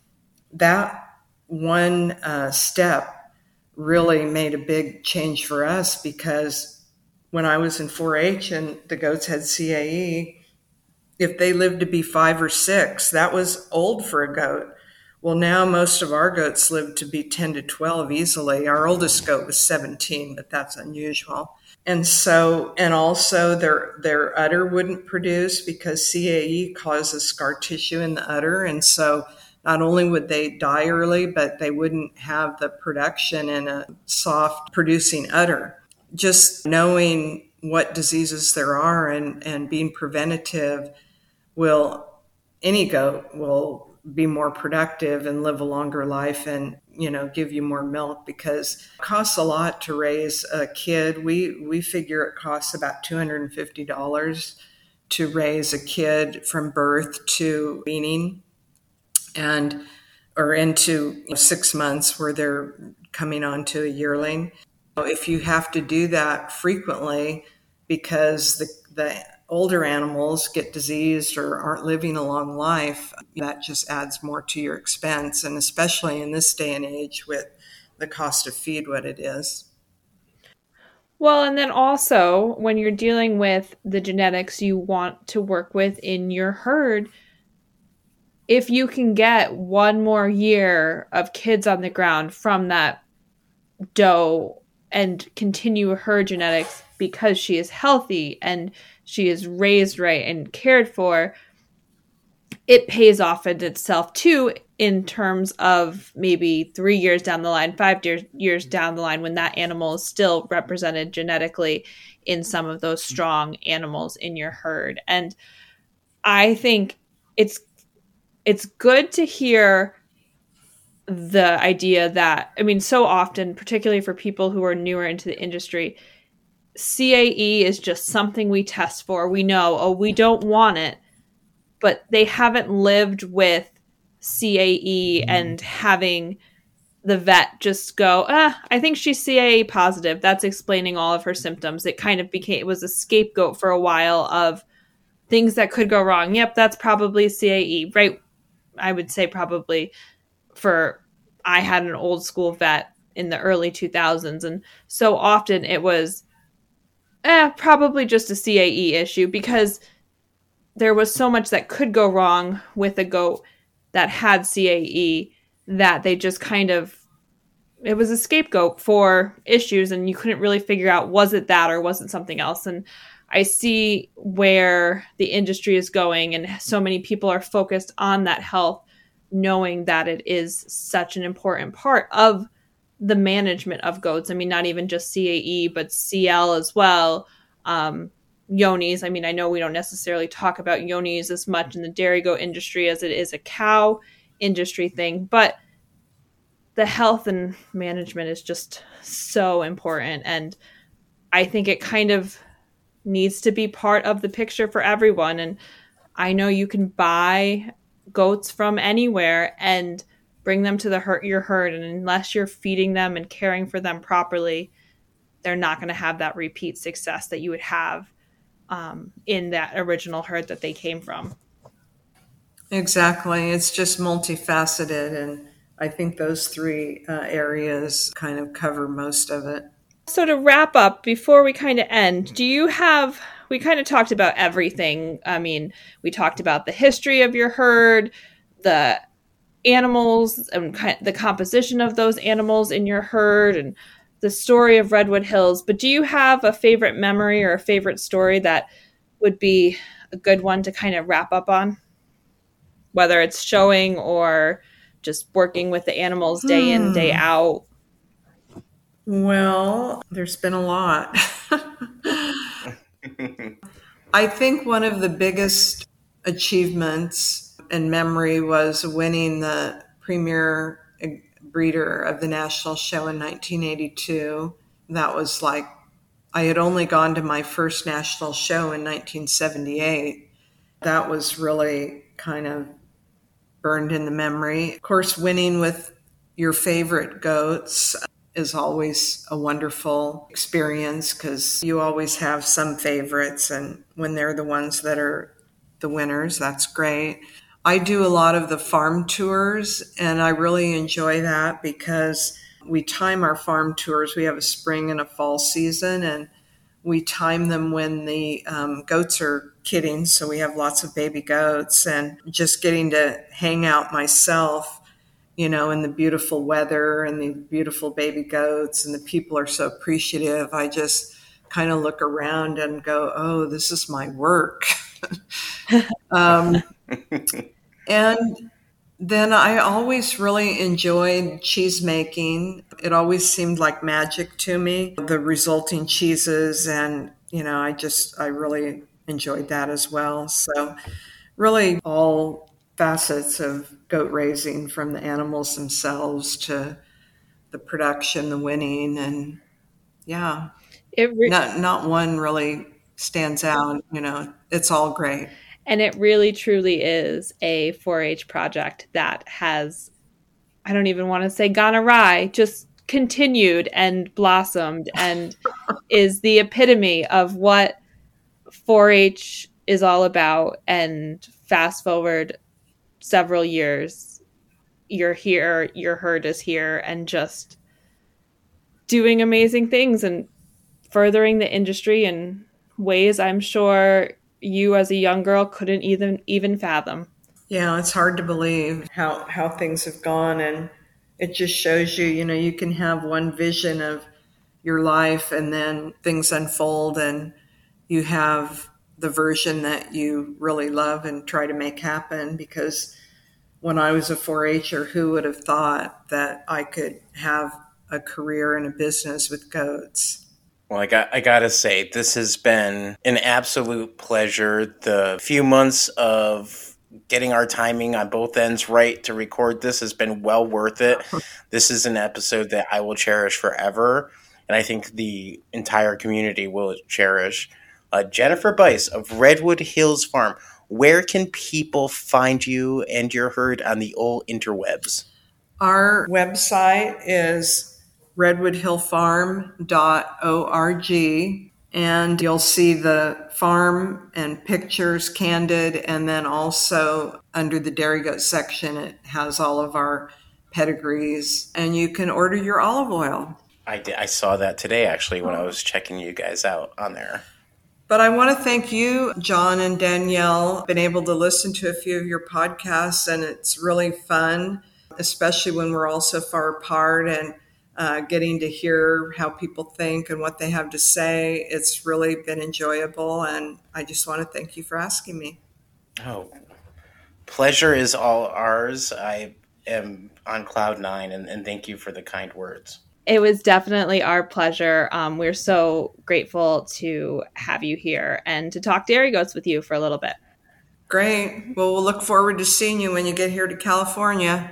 that one uh, step really made a big change for us, because when I was in four H and the goats had C A E, if they lived to be five or six, that was old for a goat. Well, now most of our goats live to be ten to twelve easily. Our oldest goat was seventeen, but that's unusual. And so, and also their their udder wouldn't produce because C A E causes scar tissue in the udder. And so not only would they die early, but they wouldn't have the production in a soft producing udder. Just knowing what diseases there are and, and being preventative will, any goat will be more productive and live a longer life and, you know, give you more milk, because it costs a lot to raise a kid. We, we figure it costs about two hundred fifty dollars to raise a kid from birth to weaning and, or into six months where they're coming on to a yearling. If you have to do that frequently because the, the older animals get diseased or aren't living a long life, that just adds more to your expense. And especially in this day and age with the cost of feed what it is. Well, and then also when you're dealing with the genetics you want to work with in your herd, if you can get one more year of kids on the ground from that doe and continue her genetics because she is healthy and she is raised right and cared for, it pays off in itself too, in terms of maybe three years down the line, five years, years down the line, when that animal is still represented genetically in some of those strong animals in your herd. And I think it's it's good to hear the idea that, I mean, so often, particularly for people who are newer into the industry, C A E is just something we test for. We know, oh, we don't want it, but they haven't lived with C A E and having the vet just go, ah, I think she's C A E positive. That's explaining all of her symptoms. It kind of became, it was a scapegoat for a while of things that could go wrong. Yep, that's probably C A E, right? I would say probably for, I had an old school vet in the early two thousands. And so often it was, eh, probably just a C A E issue, because there was so much that could go wrong with a goat that had C A E that they just kind of, it was a scapegoat for issues, and you couldn't really figure out, was it that or was it something else? And I see where the industry is going, and so many people are focused on that health, knowing that it is such an important part of the management of goats. I mean, not even just C A E, but C L as well. Um, yonis. I mean, I know we don't necessarily talk about yonis as much in the dairy goat industry as it is a cow industry thing, but the health and management is just so important. And I think it kind of needs to be part of the picture for everyone. And I know you can buy goats from anywhere and bring them to the herd, your herd. And unless you're feeding them and caring for them properly, they're not going to have that repeat success that you would have um, in that original herd that they came from. Exactly. It's just multifaceted, and I think those three uh, areas kind of cover most of it. So to wrap up, before we kind of end, do you have, we kind of talked about everything. I mean, we talked about the history of your herd, the animals and the composition of those animals in your herd, and the story of Redwood Hills. But do you have a favorite memory or a favorite story that would be a good one to kind of wrap up on? Whether it's showing or just working with the animals day in, day out. Well, there's been a lot. I think one of the biggest achievements and memory was winning the premier breeder of the national show in nineteen eighty-two. That was like, I had only gone to my first national show in nineteen seventy-eight. That was really kind of burned in the memory. Of course, winning with your favorite goats is always a wonderful experience because you always have some favorites, and when they're the ones that are the winners, that's great. I do a lot of the farm tours, and I really enjoy that because we time our farm tours. We have a spring and a fall season, and we time them when the um, goats are kidding, so we have lots of baby goats, and just getting to hang out myself, you know, in the beautiful weather and the beautiful baby goats, and the people are so appreciative. I just kind of look around and go, oh, this is my work. um, and then I always really enjoyed cheese making. It always seemed like magic to me, the resulting cheeses. And, you know, I just, I really enjoyed that as well. So really all facets of goat raising, from the animals themselves to the production, the winning, and yeah, it re- not, not one really stands out, you know, it's all great. And it really, truly is a four H project that has, I don't even want to say gone awry, just continued and blossomed and is the epitome of what four H is all about. And fast forward several years, you're here, your herd is here, and just doing amazing things and furthering the industry in ways I'm sure you as a young girl couldn't even even fathom. Yeah, it's hard to believe how, how things have gone, and it just shows you, you know, you can have one vision of your life and then things unfold and you have the version that you really love and try to make happen. Because when I was a four H-er, who would have thought that I could have a career in a business with goats? Well, I got I gotta say, this has been an absolute pleasure. The few months of getting our timing on both ends right to record this has been well worth it. This is an episode that I will cherish forever, and I think the entire community will cherish. Uh, Jennifer Bice of Redwood Hills Farm, where can people find you and your herd on the old interwebs? Our website is redwood hill farm dot org, and you'll see the farm and pictures candid, and then also under the dairy goat section it has all of our pedigrees, and you can order your olive oil. I did, I saw that today actually when I was checking you guys out on there. But I want to thank you, John and Danielle. I've been able to listen to a few of your podcasts, and it's really fun, especially when we're all so far apart, and Uh, getting to hear how people think and what they have to say. It's really been enjoyable, and I just want to thank you for asking me. Oh, pleasure is all ours. I am on cloud nine, and, and thank you for the kind words. It was definitely our pleasure. Um, we're so grateful to have you here and to talk dairy goats with you for a little bit. Great. Well, we'll look forward to seeing you when you get here to California.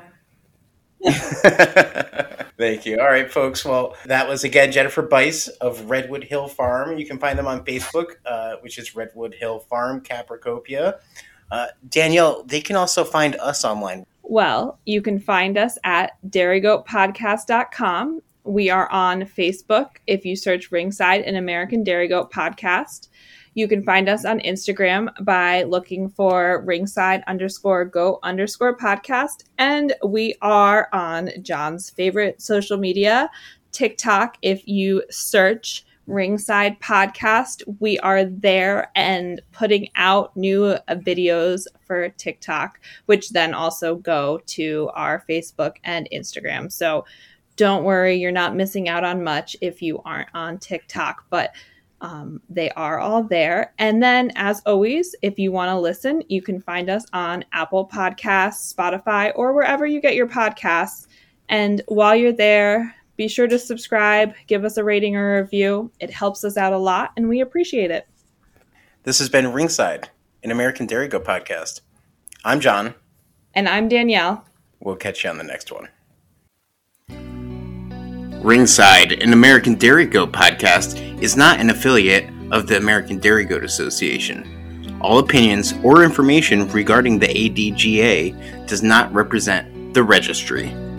Thank you. All right, folks. Well, that was, again, Jennifer Bice of Redwood Hill Farm. You can find them on Facebook, uh, which is Redwood Hill Farm, Capricopia. Uh, Danielle, they can also find us online. Well, you can find us at dairy goat podcast dot com. We are on Facebook. If you search Ringside, an American Dairy Goat Podcast, You can find us on Instagram by looking for ringside underscore go underscore podcast. And we are on John's favorite social media, TikTok. If you search Ringside Podcast, we are there and putting out new videos for TikTok, which then also go to our Facebook and Instagram. So don't worry, you're not missing out on much if you aren't on TikTok, but um, they are all there. And then, as always, if you want to listen, you can find us on Apple Podcasts, Spotify, or wherever you get your podcasts. And while you're there, be sure to subscribe, give us a rating or a review. It helps us out a lot, and we appreciate it. This has been Ringside, an American Dairy Goat podcast. I'm John. And I'm Danielle. We'll catch you on the next one. Ringside, an American Dairy Goat podcast, is not an affiliate of the American Dairy Goat Association. All opinions or information regarding the A D G A does not represent the registry.